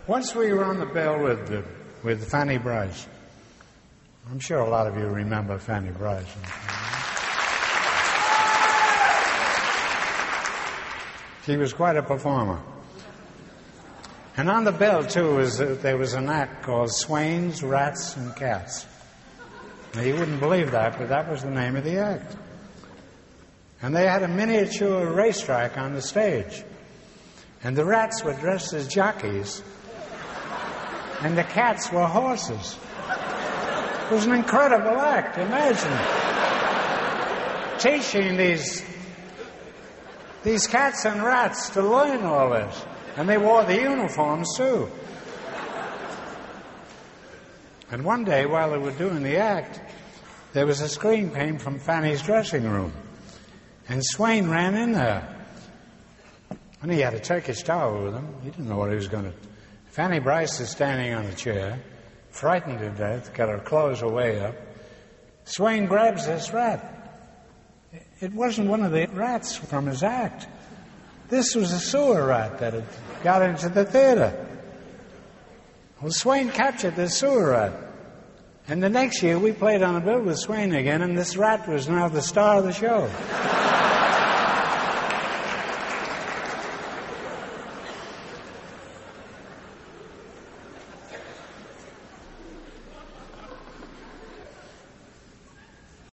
Once we were on the bill with Fanny Brice. I'm sure a lot of you remember Fanny Brice. She was quite a performer. And on the bill, too, there was an act called Swains, Rats, and Cats. Now, you wouldn't believe that, but that was the name of the act. And they had a miniature racetrack on the stage. And the rats were dressed as jockeys, and the cats were horses. It was an incredible act, imagine it. Teaching these cats and rats to learn all this. And they wore the uniforms, too. And one day, while they were doing the act, there was a screen came from Fanny's dressing room. And Swain ran in there. And he had a Turkish towel with him. He didn't know what he was going to... Fanny Brice is standing on a chair, frightened to death, got her clothes away up. Swain grabs this rat. It wasn't one of the rats from his act. This was a sewer rat that had got into the theater. Well, Swain captured this sewer rat. And the next year, we played on the bill with Swain again, and this rat was now the star of the show.